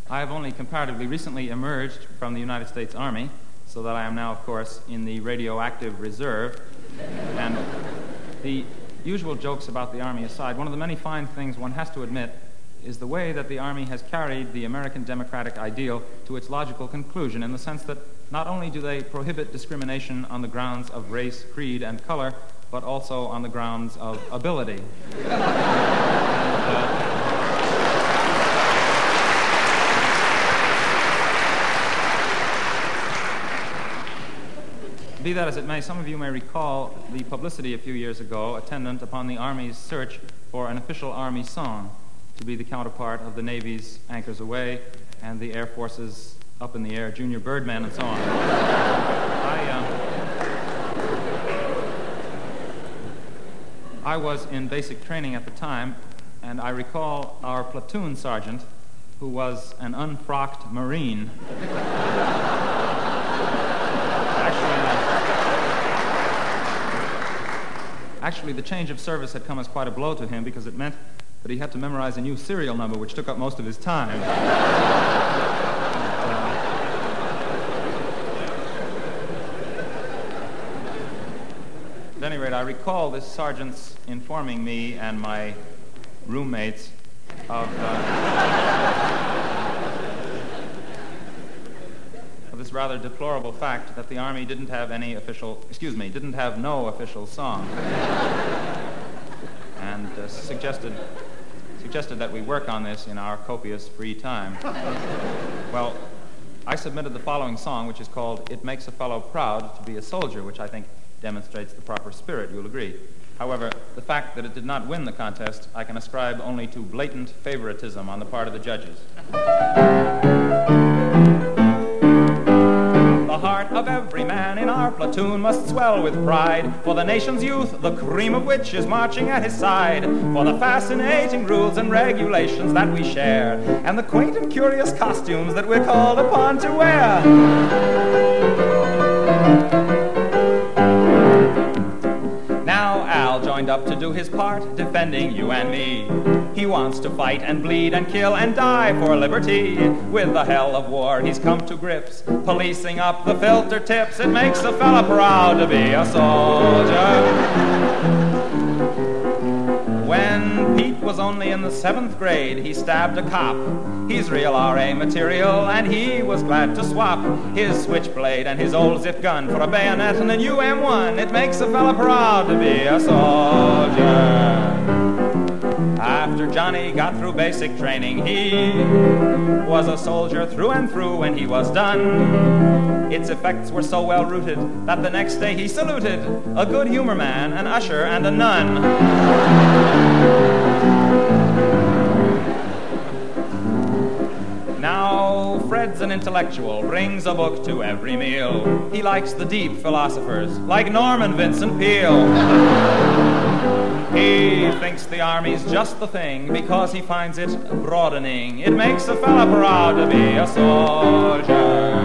I have only comparatively recently emerged from the United States Army, so that I am now, of course, in the radioactive reserve. And the usual jokes about the Army aside, one of the many fine things one has to admit is the way that the Army has carried the American democratic ideal to its logical conclusion, in the sense that not only do they prohibit discrimination on the grounds of race, creed, and color, but also on the grounds of ability. Be that as it may, some of you may recall the publicity a few years ago attendant upon the Army's search for an official Army song to be the counterpart of the Navy's Anchors Aweigh and the Air Force's Up in the Air, Junior Birdman, and so on. I was in basic training at the time, and I recall our platoon sergeant, who was an unfrocked Marine. Actually, the change of service had come as quite a blow to him, because it meant that he had to memorize a new serial number, which took up most of his time. At any rate, I recall this sergeant's informing me and my roommates of this rather deplorable fact that the Army didn't have no official song, and suggested that we work on this in our copious free time. Well, I submitted the following song, which is called "It Makes a Fellow Proud to Be a Soldier," which I think demonstrates the proper spirit, you'll agree. However, the fact that it did not win the contest, I can ascribe only to blatant favoritism on the part of the judges. The heart of every man in our platoon must swell with pride for the nation's youth, the cream of which is marching at his side, for the fascinating rules and regulations that we share, and the quaint and curious costumes that we're called upon to wear. Now Al joined up to do his part, defending you and me. He wants to fight and bleed and kill and die for liberty. With the hell of war he's come to grips, policing up the filter tips. It makes a fella proud to be a soldier. When Pete was only in the 7th grade, he stabbed a cop. He's real RA material, and he was glad to swap his switchblade and his old zip gun for a bayonet and a new M1. It makes a fella proud to be a soldier. After Johnny got through basic training, he was a soldier through and through when he was done. Its effects were so well rooted that the next day he saluted a good humor man, an usher, and a nun. Now Fred's an intellectual, brings a book to every meal. He likes the deep philosophers, like Norman Vincent Peale. He thinks the Army's just the thing because he finds it broadening. It makes a fella proud to be a soldier.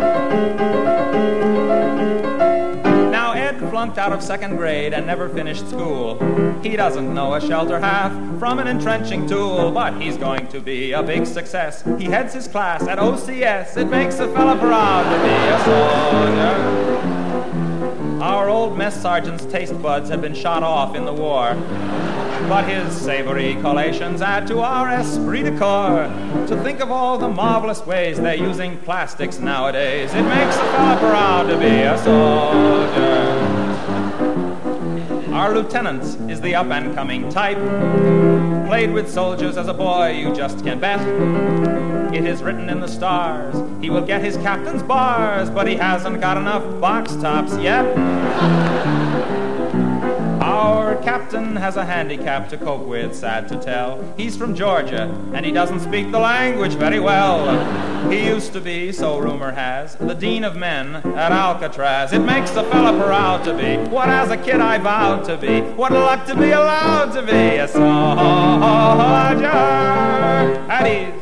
Now Ed flunked out of 2nd grade and never finished school. He doesn't know a shelter half from an entrenching tool, but he's going to be a big success. He heads his class at OCS. It makes a fella proud to be a soldier. Our old mess sergeant's taste buds had been shot off in the war, but his savory collations add to our esprit de corps. To think of all the marvelous ways they're using plastics nowadays, it makes a fella proud to be a soldier. Our lieutenant is the up-and-coming type. Played with soldiers as a boy, you just can't bet. It is written in the stars, he will get his captain's bars, but he hasn't got enough box tops yet. Our captain has a handicap to cope with, sad to tell. He's from Georgia, and he doesn't speak the language very well. He used to be, so rumor has, the dean of men at Alcatraz. It makes a fella proud to be what as a kid I vowed to be. What luck to be allowed to be a soldier at ease.